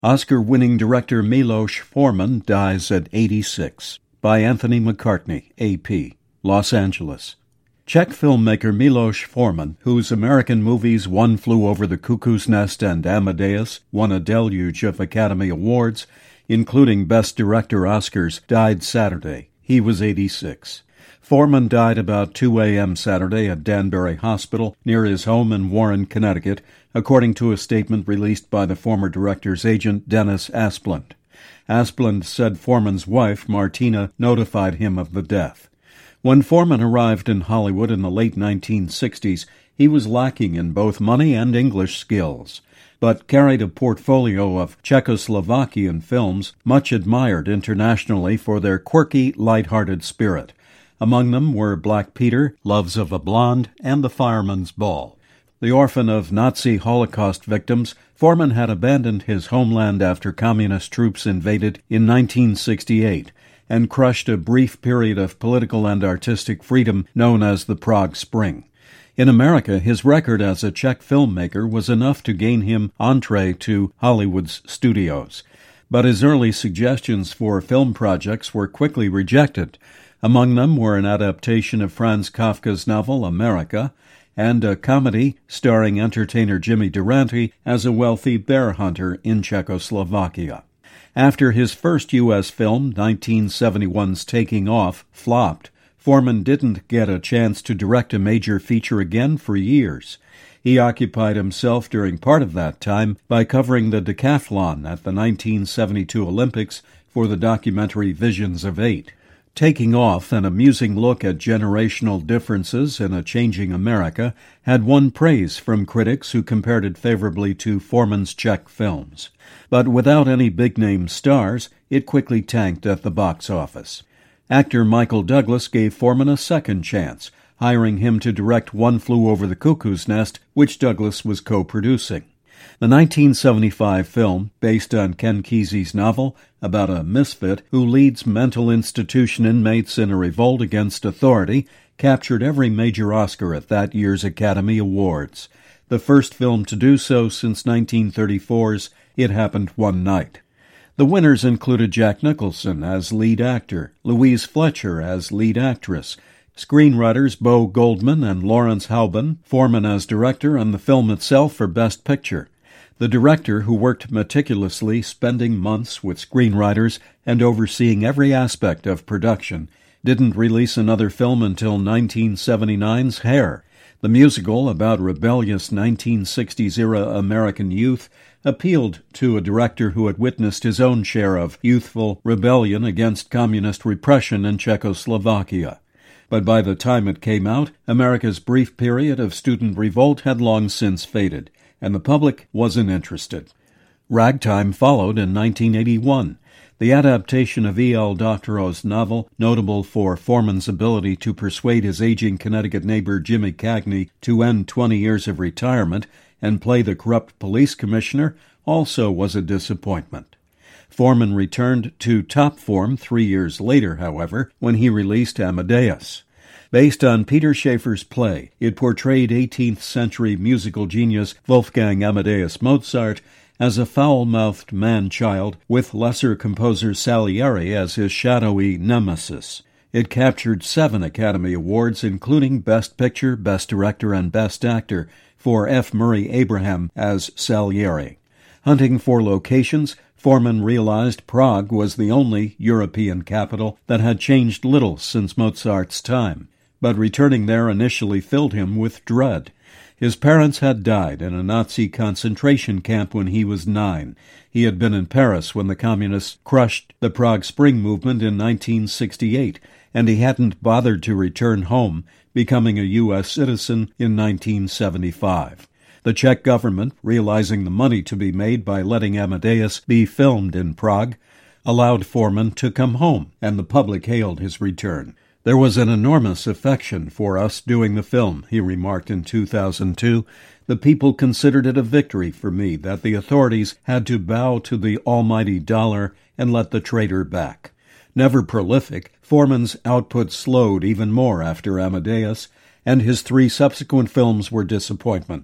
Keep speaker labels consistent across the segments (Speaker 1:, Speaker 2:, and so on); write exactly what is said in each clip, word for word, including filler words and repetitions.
Speaker 1: Oscar-winning director Milos Forman dies at eighty-six. By Anthony McCartney, A P, Los Angeles. Czech filmmaker Milos Forman, whose American movies One Flew Over the Cuckoo's Nest and Amadeus won a deluge of Academy Awards, including Best Director Oscars, died Saturday. He was eighty-six. Forman died about two a.m. Saturday at Danbury Hospital near his home in Warren, Connecticut, according to a statement released by the former director's agent, Dennis Asplund. Asplund said Forman's wife, Martina, notified him of the death. When Forman arrived in Hollywood in the late nineteen sixties, he was lacking in both money and English skills, but carried a portfolio of Czechoslovakian films much admired internationally for their quirky, light-hearted spirit. Among them were Black Peter, Loves of a Blonde, and The Fireman's Ball. The orphan of Nazi Holocaust victims, Forman had abandoned his homeland after communist troops invaded in nineteen sixty-eight and crushed a brief period of political and artistic freedom known as the Prague Spring. In America, his record as a Czech filmmaker was enough to gain him entree to Hollywood's studios. But his early suggestions for film projects were quickly rejected. Among them were an adaptation of Franz Kafka's novel America and a comedy starring entertainer Jimmy Durante as a wealthy bear hunter in Czechoslovakia. After his first U S film, nineteen seventy-one's Taking Off, flopped, Forman didn't get a chance to direct a major feature again for years. He occupied himself during part of that time by covering the decathlon at the nineteen seventy-two Olympics for the documentary Visions of Eight. Taking Off, an amusing look at generational differences in a changing America, had won praise from critics who compared it favorably to Forman's Czech films. But without any big-name stars, it quickly tanked at the box office. Actor Michael Douglas gave Forman a second chance, hiring him to direct One Flew Over the Cuckoo's Nest, which Douglas was co-producing. The nineteen seventy-five film, based on Ken Kesey's novel about a misfit who leads mental institution inmates in a revolt against authority, captured every major Oscar at that year's Academy Awards. The first film to do so since nineteen thirty-four's It Happened One Night. The winners included Jack Nicholson as lead actor, Louise Fletcher as lead actress, screenwriters Bo Goldman and Lawrence Halban, Forman as director, and the film itself for Best Picture. The director, who worked meticulously, spending months with screenwriters and overseeing every aspect of production, didn't release another film until nineteen seventy-nine's Hair. The musical, about rebellious nineteen sixties-era American youth, appealed to a director who had witnessed his own share of youthful rebellion against communist repression in Czechoslovakia. But by the time it came out, America's brief period of student revolt had long since faded, and the public wasn't interested. Ragtime followed in nineteen eighty-one. The adaptation of E L Doctorow's novel, notable for Forman's ability to persuade his aging Connecticut neighbor Jimmy Cagney to end twenty years of retirement and play the corrupt police commissioner, also was a disappointment. Forman returned to top form three years later, however, when he released Amadeus. Based on Peter Shaffer's play, it portrayed eighteenth century musical genius Wolfgang Amadeus Mozart as a foul-mouthed man-child with lesser composer Salieri as his shadowy nemesis. It captured seven Academy Awards, including Best Picture, Best Director, and Best Actor, for F. Murray Abraham as Salieri. Hunting for locations, Forman realized Prague was the only European capital that had changed little since Mozart's time, but returning there initially filled him with dread. His parents had died in a Nazi concentration camp when he was nine. He had been in Paris when the Communists crushed the Prague Spring movement in nineteen sixty-eight, and he hadn't bothered to return home, becoming a U S citizen in nineteen seventy-five. The Czech government, realizing the money to be made by letting Amadeus be filmed in Prague, allowed Forman to come home, and the public hailed his return. "There was an enormous affection for us doing the film," he remarked in two thousand two. "The people considered it a victory for me that the authorities had to bow to the almighty dollar and let the traitor back." Never prolific, Forman's output slowed even more after Amadeus, and his three subsequent films were disappointments.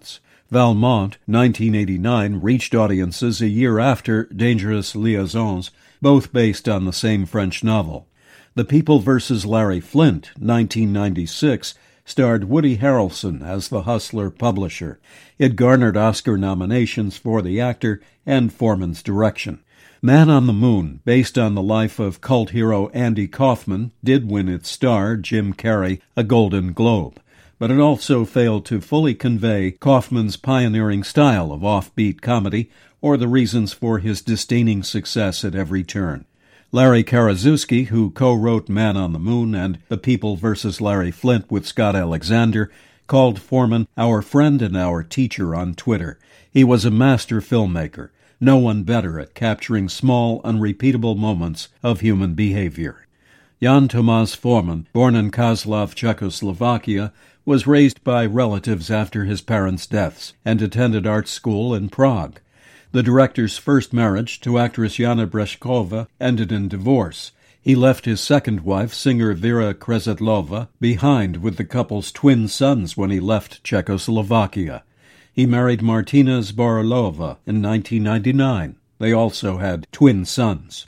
Speaker 1: Valmont, nineteen eighty-nine, reached audiences a year after Dangerous Liaisons, both based on the same French novel. The People versus Larry Flynt, nineteen ninety-six, starred Woody Harrelson as the hustler publisher. It garnered Oscar nominations for the actor and Foreman's direction. Man on the Moon, based on the life of cult hero Andy Kaufman, did win its star, Jim Carrey, a Golden Globe. But it also failed to fully convey Kaufman's pioneering style of offbeat comedy or the reasons for his disdaining success at every turn. Larry Karaszewski, who co-wrote Man on the Moon and The People versus Larry Flynt with Scott Alexander, called Foreman our friend and our teacher on Twitter. He was a master filmmaker, no one better at capturing small, unrepeatable moments of human behavior. Jan Tomáš Foreman, born in Kozlov, Czechoslovakia, was raised by relatives after his parents' deaths and attended art school in Prague. The director's first marriage to actress Jana Breshkova ended in divorce. He left his second wife, singer Vera Kresletová, behind with the couple's twin sons when he left Czechoslovakia. He married Martina Zborilova in nineteen ninety-nine. They also had twin sons.